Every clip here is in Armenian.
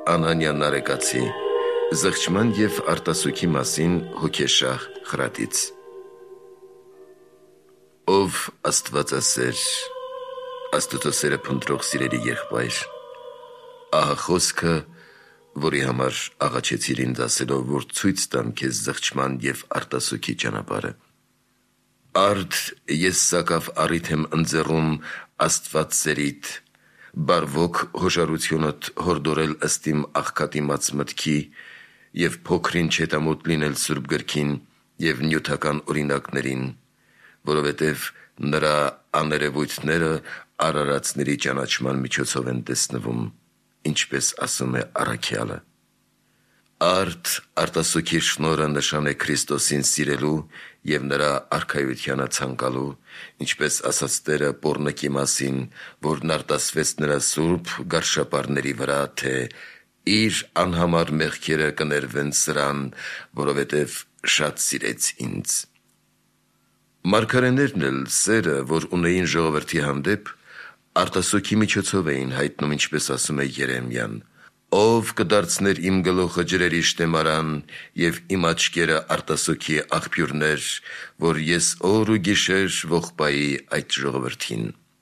Անանյան Նարեկացի զղջման և արտասուքի մասին հոգեշահ խրատից։ Ով Աստվածասեր, Աստծո սերը փնտրող սիրելի եղբայր, ահա խոսքը, որի համար աղաչեցիր ինձ ասելով, որ ցույց տամ քեզ զղջման և արտասուքի ճանապարհը։ Արդ ես սակավ առիթ եմ ընձեռում Աստված սերիդ, բարվոք հոժարությունդ հորդորել ըստ իմ աղքատիմաց մտքի և փոքրին չետամոտ լինել Սուրբ գրքին և նյութական օրինակներին, որովհետև նրա աներևույթները արարածների ճանաչման միջոցով են տեսնվում, ինչպես ասում է առաքյալը։ Արդ արտասուքի շնորհը նշան է Քրիստոսին սիրելու և նրա արքայությանը ցանկալու, ինչպես ասաց Տերը պոռնկի մասին, որն արտասվեց նրա սուրբ գարշապարների վրա, թե իր անհամար մեղքերը կներվեն սրան, որովհետև շատ սիրեց ինձ։ Մարգարեներն էլ սերը, որ ունեին ժողովրդի հանդեպ, արտասուքի միջոցով էին հայտնում, ինչպես ասում է Երեմիան. «Ով կդարձներ իմ գլուխը ջրերի շտեմարան և իմ աչքերը արտասուքի աղբյուրներ, որ ես օր ու գիշեր ողբայի այդ ժողովրդին»։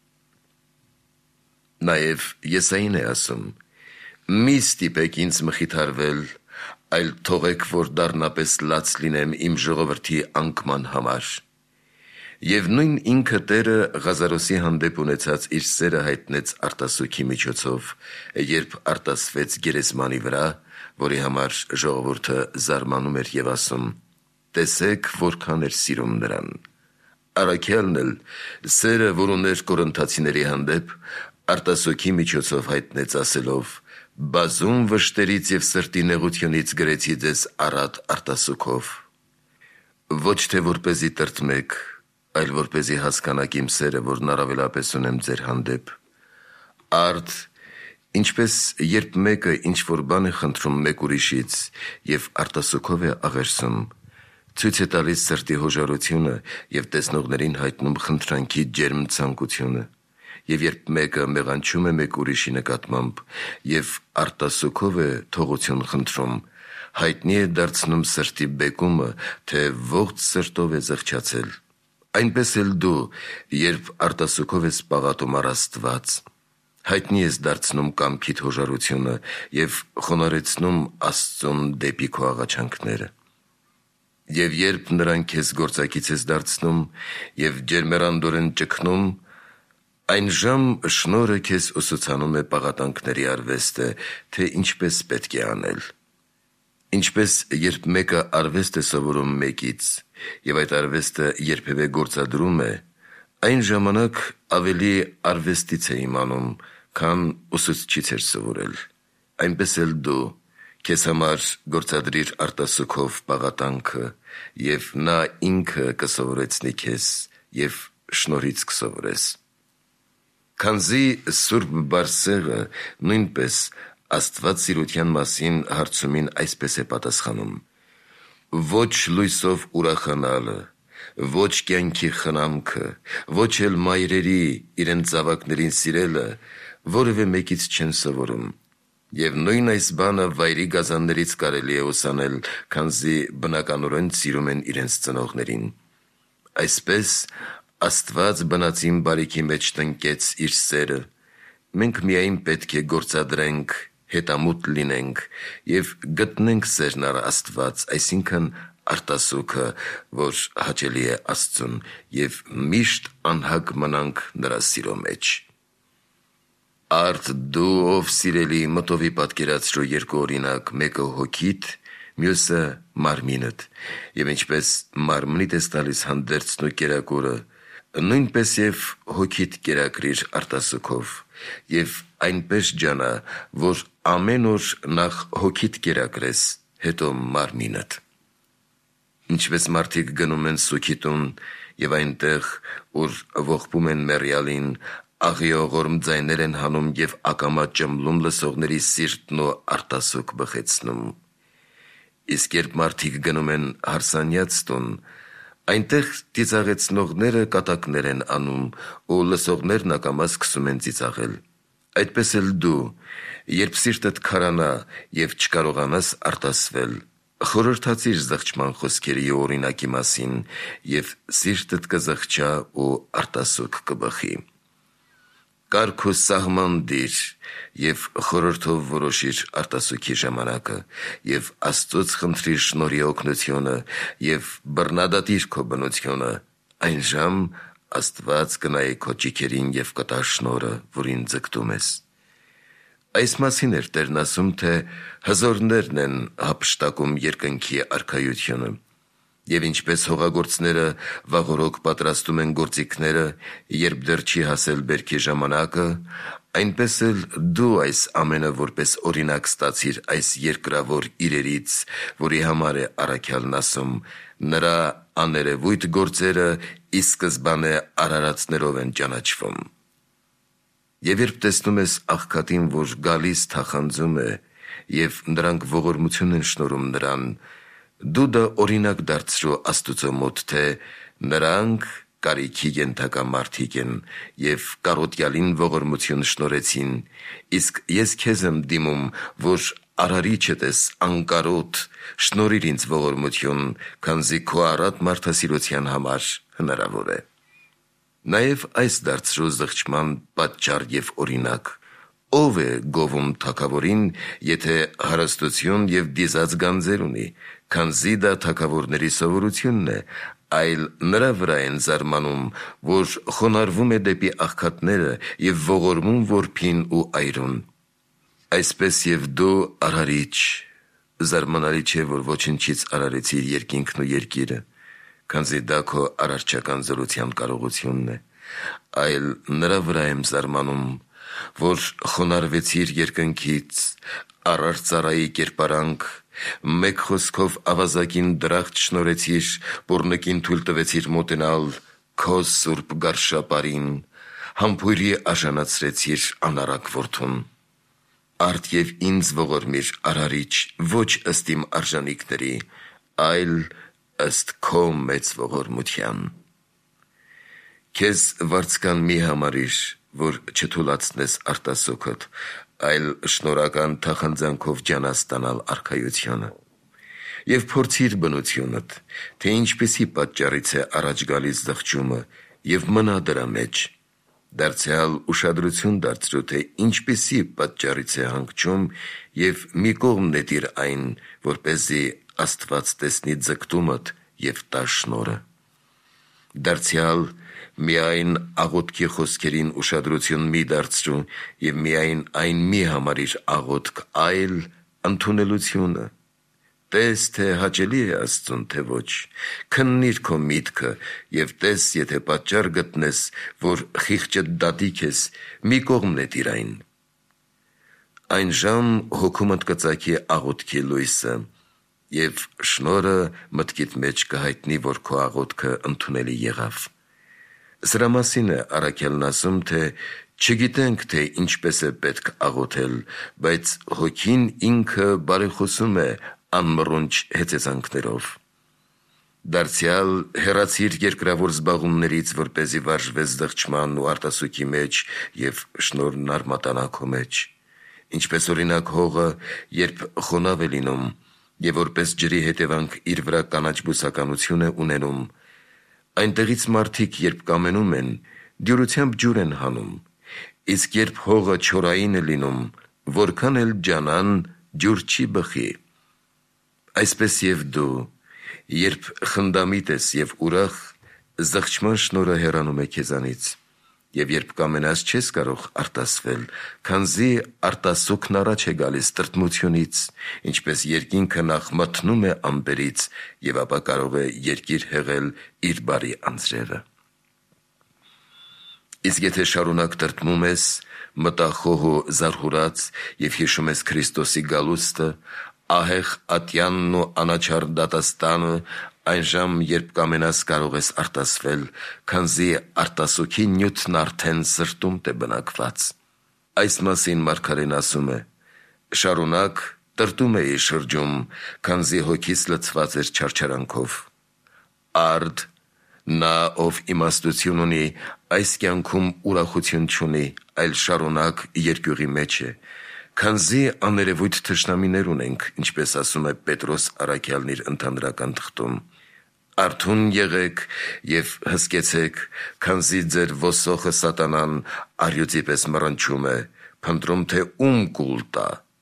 Նաև Եսային է ասում. «Մի ստիպեք ինձ մխիթարվել, այլ թողեք, որ դառնապես լաց լինեմ իմ ժողովրդի անկման համար»։ Եվ նույն ինքը Տերը Ղազարոսի հանդեպ ունեցած իր սերը հայտնեց արտասուքի միջոցով, երբ արտասվեց գերեզմանի վրա, որի համար ժողովուրդը զարմանում էր և ասում. «Տեսեք, որքան էր սիրում նրան»։ Առաքյալն էլ սերը, որ ուներ կորինթացիների հանդեպ, արտասուքի միջոցով հայտնեց ասելով. «Բազում վշտերից և սրտի նեղությունից գրեցի ձեզ առատ արտասուքով»։ Ոչ թե որպեսզի տրտմեք, այլ որպեսզի հասկանաք իմ սերը, որն առավելապես ունեմ ձեր հանդեպ։ Արդ, ինչպես երբ մեկը ինչ-որ բան է խնդրում մեկ ուրիշից և արտասուքով է աղերսում, ցույց է տալիս սրտի հոժարությունը և տեսնողներին հայտնում խնդրանքի ջերմ ցանկությունը, և երբ մեկը մեղանչում է մեկ ուրիշի նկատմամբ և արտասուքով է թողություն խնդրում, հայտնի է դարձնում սրտի բեկումը, թե ողջ սրտով է զղջացել։ Այնպես էլ դու, երբ արտասուքով ես պաղատում առ Աստված, հայտնի ես դարձնում կամքիդ հոժարությունը և խոնարհեցնում Աստծուն դեպի քո աղաչանքները։ Եվ երբ նրան քեզ գործակից ես դարձնում և ջերմեռանդորեն ճգնում, այնժամ շնորհը քեզ ուսուցանում է պաղատանքների արվեստը, թե ինչպես պետք է անել։ Ինչպես երբ մեկը արվեստ է սովորում մեկից, և այդ արվեստը երբևէ գործադրում է, այն ժամանակ ավելի արվեստից է իմանում, քան ուսուցչից էր սովորել։ Այնպես էլ դու քեզ համար գործադրիր արտասուքով պաղատանքը, և նա ինքը կսովորեցնի քեզ և շնորհից կսովորես։ Քանզի Սուրբ Բարսեղը նույնպես աստվածասիրության մասին հարցումին այսպես է պատասխանում. «Ոչ լույսով ուրախանալը, ոչ կյանքի խնամքը, ոչ էլ մայրերի իրենց զավակներին սիրելը որևէ մեկից չեն սովորում, և նույն այս բանը վայրի գազաններից կարելի է ուսանել, քանզի բնականորեն սիրում են իրենց ծնողներին։ Այսպես Աստված բնածին բարիքի մեջ տնկեց իր սերը, մենք միայն պետք է գործադրենք, հետամուտ լինենք և գտնենք սերն առ Աստված, այսինքն արտասուքը, որ հաճելի է Աստծուն, և միշտ անհագ մնանք նրա սիրո մեջ»։ Արդ դու, ով սիրելի, մտովի պատկերացրու երկու օրինակ, մեկը հոգիդ, մյուսը մարմինդ, և ինչպես մարմնիդ ես տալիս հանդերձն ու կերակուրը, նույնպես և հոգիդ կերակրիր արտասուքով, և այնպես ջանա, որ ամեն օր նախ հոգիդ կերակրես, հետո մարմինդ։ Ինչպես մարդիկ գնում են սուգի տուն և այնտեղ, ուր ողբում են մեռյալին, աղիողորմ ձայներ են հանում և ակամա ճմլում լսողների սիրտն ու արտասուք բխեցնում։ Իսկ երբ մարդիկ գնում են հարսանյաց տուն, այնտեղ ծիծաղեցնողները կատակներ են անում, ու լսողներն ակամա սկսում են ծիծաղել։ Այդպես էլ դու, երբ սիրտդ քարանա եւ չկարողանաս արտասվել, խորհրդացիր զղջման խոսքերի օրինակի մասին եւ սիրտդ կզղջա ու արտասուք կբխի։ Կարգ ու սահման դիր եւ խորհրդով որոշիր արտասուքի ժամանակը եւ Աստծոց խնդրիր շնորհի օգնությունը եւ բռնադատիր քո բնությունը, այն ժամ Աստված կնայի քո ճիքերին եւ կտա շնորհը, որին ձգտում ես։ Այս մասին էր Տերն ասում, թե հզորներն են հափշտակում երկնքի արքայությունը, եւ ինչպես հողագործները վաղօրոք պատրաստում են գործիքները, երբ դեռ չի հասել բերքի ժամանակը, այնպես էլ դու այս ամենը որպես օրինակ ստացիր այս երկրավոր իրերից, որի համար է առաքյալն ասում, նրա աներևույթ գործերը ի սկզբանե արարածներով են ճանաչվում։ Եվ երբ տեսնում ես աղքատին, որ գալիս թախանձում է, եւ նրանք ողորմություն են շնորհում նրան, դու դա օրինակ դարձրու Աստուծո մոտ, թե նրանք կարիքի ենթակա մարդիկ են եւ կարոտյալին ողորմություն շնորհեցին, իսկ ես քեզ եմ դիմում, որ արարիչդ ես անկարոտ, շնորհիր ինձ ողորմություն, քանզի քո առատ մարդասիրության համար հնարավոր է։ Նաև այս դարձրու զղջման պատճառ եւ օրինակ, ով է գովում թագավորին, եթե հարստություն եւ դիզած գանձեր ունի, քանզի դա թագավորների սովորությունն է, այլ նրա վրա են զարմանում, որ խոնարհվում է դեպի աղքատները եւ ողորմում որփին ու այրուն։ Այսպես եւ դու արարիչ, զարմանալի չէ, որ ոչնչից արարեցիր երկինքն ու երկիրը, քանզի դա քո արարչական զորության կարողությունն է, այլ նրա վրա եմ զարմանում, որ խոնարհվեցիր երկնքից, առար ծառայի կերպարանք, մեկ խոսքով ավազակին դրախտ շնորհեցիր, բորնկին թույլ տվեցիր մոտենալ քո սուրբ գարշապարին, համբույրի արժանացրեցիր անառակ որդուն։ Արդ եւ ինձ ողորմիր արարիչ, ոչ ըստ իմ արժանիքների, այլ ըստ քո մեծ ողորմության։ Քեզ վարձկան մի համարիր, որ չթուլացնես արտասոքդ, այլ շնորհական թախանձանքով ջանաս ստանալ արքայությունը։ Եվ փորձիր բնությունդ, թե ինչպեսի պատճառից է առաջ գալիս զղջումը, եւ մնա դրա մեջ։ Դարձյալ ուշադրություն դարձրու, թե ինչպեսի պատճառից է հանգչում, եւ մի կողմ նետիր այն, որպեսզի Աստված տեսնի ձգտումդ եւ տա շնորհը։ Դարձյալ միայն աղոթքի խոսքերին ուշադրություն մի դարձրու եւ միայն այն մի համարիր աղոթք, այլ ընդունելությունը։ Տես, թե հաճելի է Աստծուն, թե ոչ, քննիր քո միտքը եւ տես, եթե պատճառ գտնես, որ խիղճդ դատիք ես, մի կողմ նետիր այն։ Այն ժամ հոգումդ կծագի աղոթքի լույսը եւ շնորհը մտքիդ մեջ կհայտնի, որ քո աղոթքը ընդունելի եղավ։ Սրա մասին է առաքյալն ասում, թե չգիտենք, թե ինչպես է պետք աղոթել, բայց հոգին ինքը բարեխոսում է անմռունչ հեծեծանքներով։ Դարձյալ հեռացիր երկրավոր զբաղումներից, որպեսզի վարժվես զղջման ու արտասուքի մեջ եւ շնորհն արմատանա քո մեջ։ Ինչպես օրինակ հողը, երբ խոնավ է լինում, եւ որպես ջրի հետևանք իր վրա կանաչ բուսականություն է ունենում, այնտեղից մարդիկ, երբ կամենում են, դյուրությամբ ջուր են հանում, իսկ երբ հողը չորային է լինում, որքան էլ ջանան, ջուր չի բխի։ Այսպես եւ դու, երբ խնդամիտ ես եւ ուրախ, զղջման շնորհը հեռանում է քեզանից, եւ երբ կամենաս չես կարող արտասվել, քանզի արտասուքն առաջ է գալիս տրտմությունից, ինչպես երկինքը նախ մթնում է ամպերից եւ ապա կարող է երկիր հեղել իր բարի անձրևը։ Իսկ եթե շարունակ տրտմում ես, մտախոհ ու զարհուրած եւ հիշում ես Քրիստոսի գալուստը, ահեղ ատյանն ու անաչառ դատաստանը, այն ժամ, երբ կամենաս կարող ես արտասվել, քանզի արտասուքի նյութն արդեն սրտում է բնակված։ Այս մասին մարգարեն ասում է. շարունակ տրտում էի շրջում, քանզի հոգիս լցված էր չարչարանքով։ Արդ Նա, ով իմաստություն ունի, այս կյանքում ուրախություն չունի, այլ շարունակ երկյուղի մեջ է, քանզի աներևույթ թշնամիներ ունենք, ինչպես ասում է Պետրոս առաքյալն իր ընդհանրական թղթում. «Արթուն եղեք և հսկեցեք, քանզի ձեր ոսոխը սատանան առյուծի պես մռնչում է, փնտրում թե ում կուլ տա»։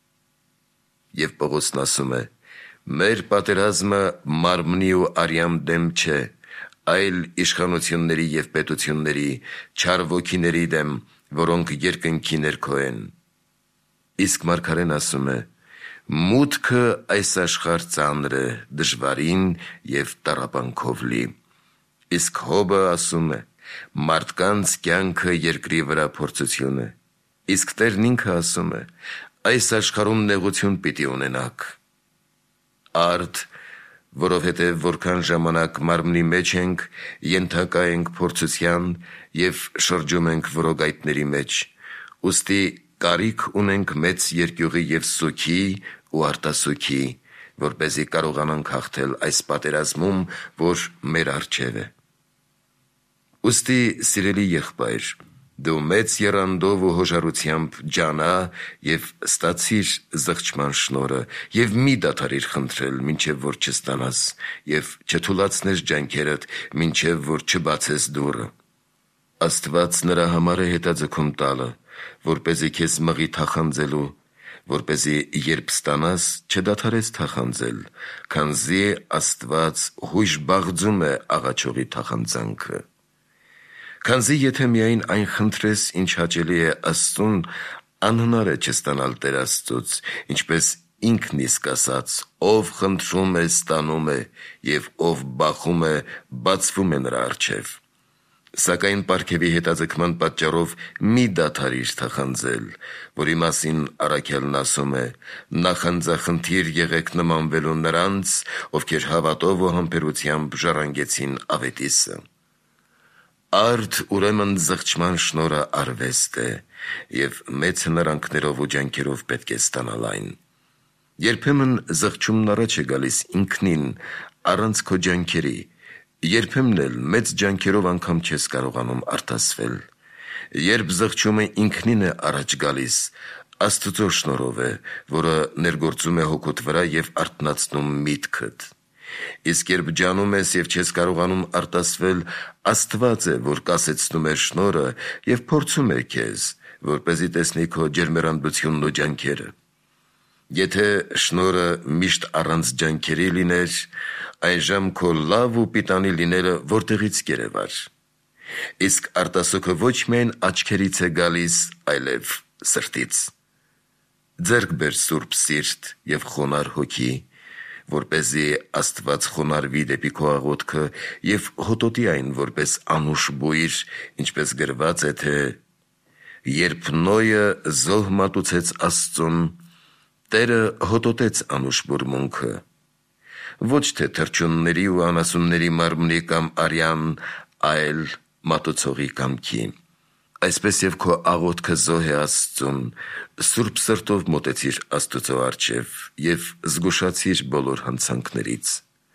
Եվ Պողոսն ասում է. «Մեր պատերազմը մարմնի ու արյան դեմ չէ, այլ իշխանությունների և պետությունների, չար ոգիների դեմ, որոնք երկնքի ներքո են»։ Իսկ մարգարեն ասում է. «Մուտքը այս աշխարհ ծանր է, դժվարին և տառապանքով լի»։ Իսկ Հոբը ասում է. «Մարդկանց կյանքը երկրի վրա փորձություն է»։ Իսկ Տերն ինքը ասում է. «Այս աշխարհում նեղություն պիտի ունենաք»։ Արդ, որովհետև որքան ժամանակ մարմնի մեջ ենք, ենթակա ենք փորձության և շրջում ենք որոգայթների մեջ, ուստի կարիք ունենք մեծ երկյուղի և սուգի ու արտասուգի, որպեսզի կարողանանք հաղթել այս պատերազմում, որ մեր առջև է։ Ուստի, սիրելի եղբայր, դու մեծ եռանդով ու հոժարությամբ ջանա և ստացիր զղջման շնորհը և մի դադարիր խնդրել, մինչև որ չստանաս, և չթուլացնես ջանքերդ, մինչև որ չբացես դուռը։ Աստված նրա համար է հետաձգում տալը, որպեսզի քեզ մղի թախանձելու, որպեսզի երբ ստանաս, չդադարես թախանձել, քանզի Աստված հույժ բաղձում է աղաչողի թախանձանքը։ Քանզի եթե միայն այն խնդրես, ինչ հաճելի է Աստծուն, անհնար է չստանալ Տեր Աստծուց, ինչպես ինքն իսկ ասաց. «Ով խնդրում է, ստանում է, և ով բախում է, բացվում է նրա առջև»։ Սակայն պարգևի հետաձգման պատճառով մի դադարիր թախանձել, որի մասին առաքյալն ասում է. «Նախանձախնդիր եղեք նմանվելու նրանց, ովքեր հավատով ու համբերությամբ ժառանգեցին ավետիսը»։ Արդ ուրեմն զղջման շնորհը արվեստ է, և մեծ հնարանքներով ու ջանքերով պետք է ստանալ այն։ Երբեմն զղջումն առաջ է գալիս ինքնին, առանց քո ջանքերի, երբեմն էլ մեծ ջանքերով անգամ չես կարողանում արտասվել։ Երբ զղջումը ինքնին է առաջ գալիս, Աստծո շնորհով է, որը ներգործում է հոգուդ վրա և արթնացնում միտքդ։ Իսկ երբ ջանում ես և չես կարողանում արտասվել, Աստված է, որ կասեցնում է շնորհը և փորձում է քեզ, որպեսզի տեսնի քո ջերմեռանդությունն ու ջանքերը։ Եթե շնորհը միշտ առանց ջանքերի լիներ, այժմ քո լավ ու պիտանի լինելը որտեղից կերևար։ Իսկ արտասուքը ոչ միայն աչքերից է գալիս, այլև սրտից։ Ձեռք բեր սուրբ սիրտ և խոնարհ հոգի, որպեսզի Աստված խոնարհվի դեպի քո աղոթքը և հոտոտի այն որպես անուշ բույր, ինչպես գրված է, թե «Երբ Նոյը զոհ մատուցեց Աստծուն, Տերը հոտոտեց անուշ բուրմունքը, ոչ թե թռչունների ու անասունների մարմնի կամ արյան, այլ մատուցողի կամքի»։ Այսպես և քո աղոթքը զոհ է Աստծուն, սուրբ սրտով մոտեցիր Աստծո առջև և զգուշացիր բոլոր հանցանքներից։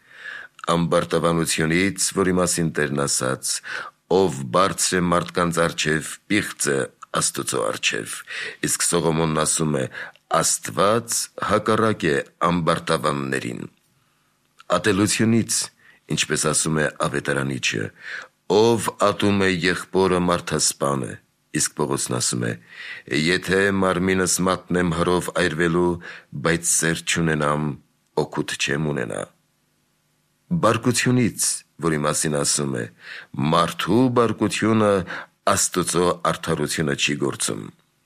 Ամբարտավանությունից, որի մասին Տերն ասաց. «Ով բարձր է մարդկանց առջև, պիղծ է Աստծո առջև», իսկ Սողոմոնն ասում է. «Աստված հակառակ է ամբարտավաններին»։ Ատելությունից, ինչպես ասում է ավետարանիչը. «Ով ատում է եղբորը, մարդասպան է», իսկ Պողոսն ասում է. «Եթե մարմինս մատնեմ հրով այրվելու, բայց սեր չունենամ, օգուտ չեմ ունենա»։ Բարկությունից, որի մասին ասում է. «Մարդու բարկությունը Աստծո արդարությունը չի գործում»։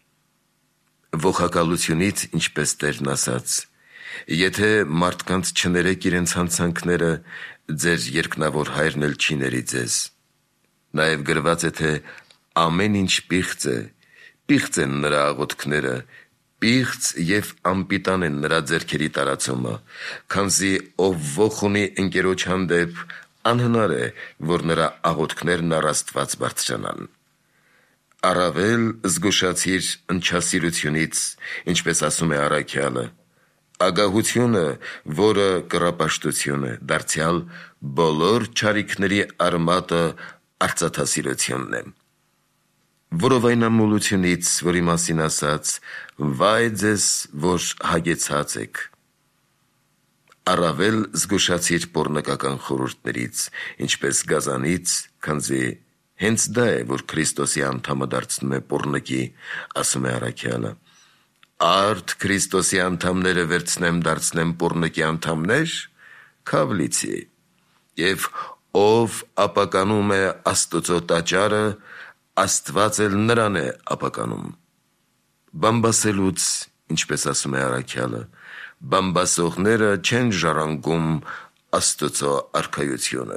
Ողակալությունից, ինչպես Տերն ասաց. «Եթե մարդկանց չներեք իրենց հանցանքները, ձեր երկնավոր Հայրն էլ չի ների ձեզ»։ Նաև գրված է, թե «Ամեն ինչ պիղծ է, պիղծ են նրա աղոթքները, պիղծ և անպիտան են նրա ձեռքերի տարածումը, քանզի ով ոխ ունի ընկերոջ հանդեպ, անհնար է, որ նրա աղոթքներն առ Աստված բարձրանան»։ Առավել զգուշացիր ընչասիրությունից, ինչպես ասում է առաքյալը. Ագահությունը, որը կռապաշտություն է, դարձյալ բոլոր չարիքների արմատը արծաթասիրությունն է։ Որովայնամոլությունից, որի մասին ասաց, վայ ձեզ, որ հագեցած եք։ Առավել զգուշացիր պոռնկական խորհուրդներից, ինչպես գազանից, քանզի հենց դա է, որ Քրիստոսի անդամը դարձնում է պոռնկի, ասում է առաքյալը։ Արդ Քրիստոսի անդամները վերցնեմ դարձնեմ պոռնկի անդամներ, քավլիցի, և ով ապականում է Աստծո տաճարը, Աստված էլ նրան է ապականում։ Բամբասելուց, ինչպես ասում է առաքյալը, բամբասողները չեն ժառանգում Աստծո արքայությունը։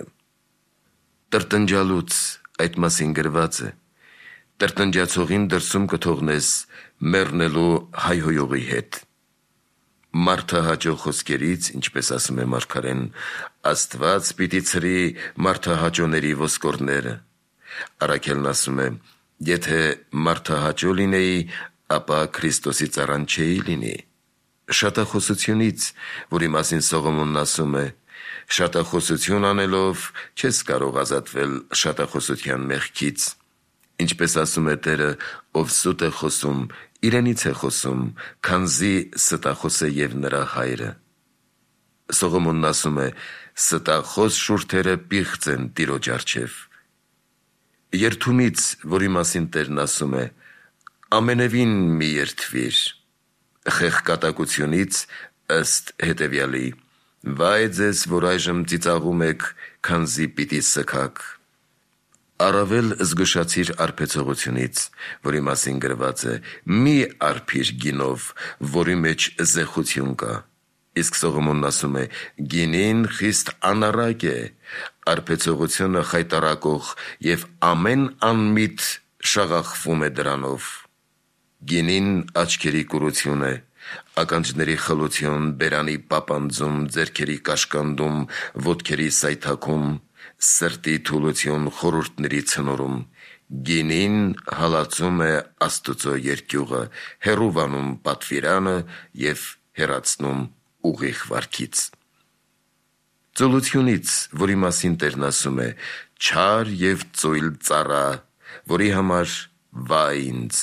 Տրտնջալուց, այդ մասին գրված է, տրտնջացողին դրսում կթողնես մեռնելու հայհոյողի հետ։ Մարդահաճո խոսքերից, ինչպես ասում է մարգարեն, Աստված պիտի ցրի մարդահաճոների ոսկորները։ Առաքյալն ասում է, եթե մարդահաճո լինեի, ապա Քրիստոսի ծառան չէի լինի։ Շատախոսությունից, որի մասին Սողոմոնն ասում է, շատախոսություն անելով չես կարող ազատվել շատախոսության մեղքից։ Ինչպես ասում է Տերը, ով սուտ է խոսում, իրենից է խոսում, քանզի ստախոս է և նրա հայրը։ Սողոմոնն ասում է, ստախոս շուրթերը պիղծ են Տիրոջ առջև։ Երդումից, որի մասին Տերն ասում է, ամենևին մի երդվիր։ Խեղկատակությունից ըստ հետևյալի, վայ ձեզ, որ այժմ ծիծաղում եք, քանզի պիտի սգաք։ Առավել զգուշացիր արբեցողությունից, որի մասին գրված է, մի արբիր գինով, որի մեջ զեխություն կա։ Իսկ Սողոմոնն ասում է, գինին խիստ անառակ է, արբեցողությունը խայտառակող և ամեն անմիտ շաղախվում է դրանով։ Գինին աչքերի կուրություն է, ականջների խլություն, բերանի պապանձում, ձեռքերի կաշկանդում, ոտքերի սայթաքում, սրտի թուլություն, խորհուրդների ցնորում։ Գինին հալածում է Աստծո երկյուղը, հեռուվանում պատվիրանը և հեռացնում ուղիղ վարքից։ Ծուլությունից, որի մասին Տերն ասում է, չար և ծույլ ծառա, որի համար վայ ինձ։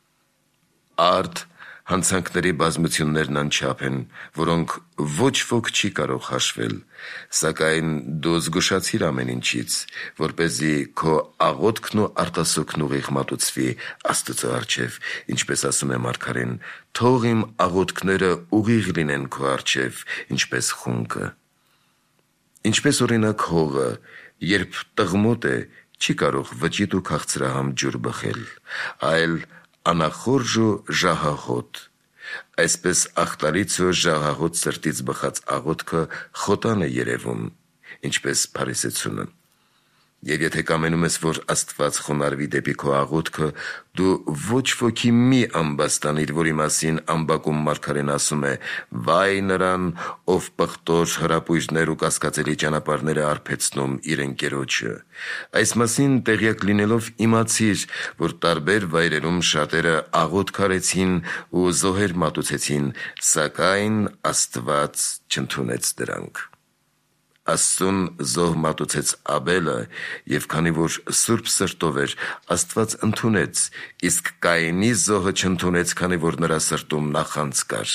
Արդ հանցանքների բազմություններն անչափ են, որոնք ոչ ոք չի կարող հաշվել, սակայն դու զգուշացիր ամեն ինչից, որպեսզի քո աղոթքն ու արտասուքն ուղիղ մատուցվի Աստծո առջև, ինչպես ասում է մարգարեն, թող իմ աղոթքները ուղիղ լինեն քո առջև, ինչպես խունկը։ Ինչպես օրինակ հողը, երբ տղմոտ է, չի կարող վճիտ ու քաղցրահամ ջուր բխել, այլ անախորժ ու ժահահոտ։ Այսպես աղտալից ու ժահահոտ սրտից բխած աղոթքը խոտան է երևում, ինչպես փարիսեցությունը։ Եվ եթե կամենում ես, որ Աստված խոնարհվի դեպի քո աղոթքը, դու ոչ ոքի մի ամբաստանիր, որի մասին ամբակում մարգարեն ասում է. «Վայ նրան, ով պղտոր հրապույրներ ու կասկածելի ճանապարհներ է արբեցնում իր ընկերոջը»։ Այս մասին տեղյակ լինելով իմացիր, որ տարբեր վայրերում շատերը աղոթք արեցին ու զոհեր մատուցեցին, սակայն Աստված չընդունեց դրանք։ Աստծուն զոհ մատուցեց Աբելը, և քանի որ սուրբ սրտով էր, Աստված ընդունեց, իսկ Կայենի զոհը չընդունեց, քանի որ նրա սրտում նախանձ կար։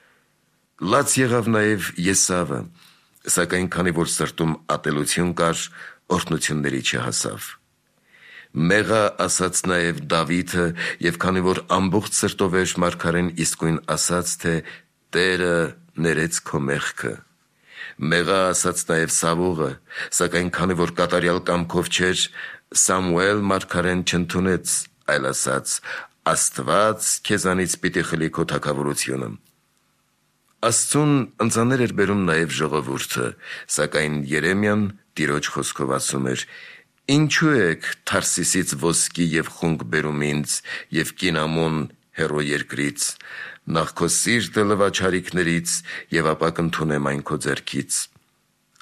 Լաց եղավ նաև Եսավը, սակայն քանի որ սրտում ատելություն կար, օրհնությունների չհասավ։ Մեղա ասաց նաև Դավիթը, և քանի որ ամբողջ սրտով էր, մարգարեն իսկույն ասաց, թե «Տերը ներեց քո մեղքը»։ Մեղա ասաց նաև Սավողը, սակայն քանի որ կատարյալ կամքով չէր, Սամուել մարգարեն չընդունեց, այլ ասաց. «Աստված քեզանից պիտի խլի քո թագավորությունը»։ Աստծուն ընծաներ էր բերում նաև ժողովուրդը, սակայն Երեմիան Տիրոջ խոսքով ասում էր. «Ինչու եք Թարսիսից ոսկի և խունկ բերում ինձ և կինամոն հեռու երկրից, նախ քո սիրտը լվա չարիքներից և ապա կընդունեմ այն քո ձեռքից»։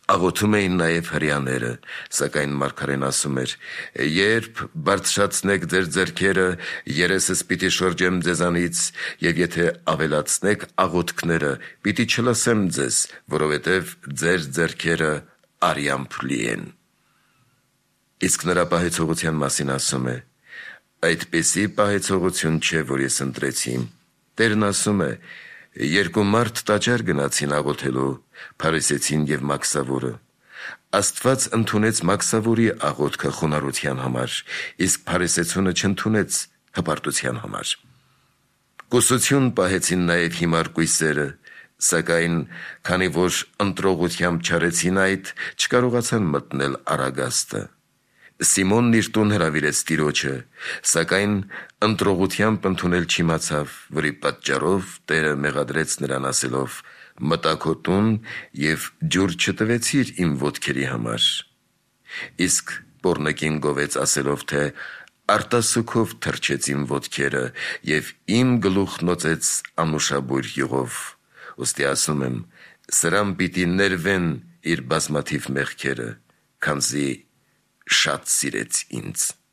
Աղոթում էին նաև հրեաները, սակայն մարգարեն ասում էր. «Երբ բարձրացնեք ձեր ձեռքերը, երեսս պիտի շրջեմ ձեզանից, և եթե ավելացնեք աղոթքները, պիտի չլսեմ ձեզ, որովհետև ձեր ձեռքերը արյամբ լի են»։ Իսկ նրա պահեցողության մասին ասում է. «Այդպիսի պահեցողություն չէ, որ ես ընտրեցի։ Տերն ասում է. երկու մարդ տաճար գնացին աղոթելու, փարիսեցին և մաքսավորը։ Աստված ընդունեց մաքսավորի աղոթքը խոնարհության համար, իսկ փարիսեցունը չընդունեց հպարտության համար։ Կուսություն պահեցին նաև հիմար կույսերը, սակայն քանի որ ընտրողությամբ չարեցին այդ, չկարողացան մտնել առագաստը։ Սիմոնն իր տուն հրավիրեց Տիրոջը, սակայն ընտրողությամբ ընդունել չիմացավ, որի պատճառով Տերը մեղադրեց նրան ասելով. «Մտա քո տուն և ջուր չտվեցիր իմ ոտքերի համար»։ Իսկ պոռնկին գովեց ասելով, թե «Արտասուքով թրջեց իմ ոտքերը և իմ գլուխն օծեց անուշաբույր յուղով»։ Ուստի ասում եմ. սրան պիտի ներվեն իր բազմաթիվ մեղքերը, քանզի շատ սիրեց ինձ։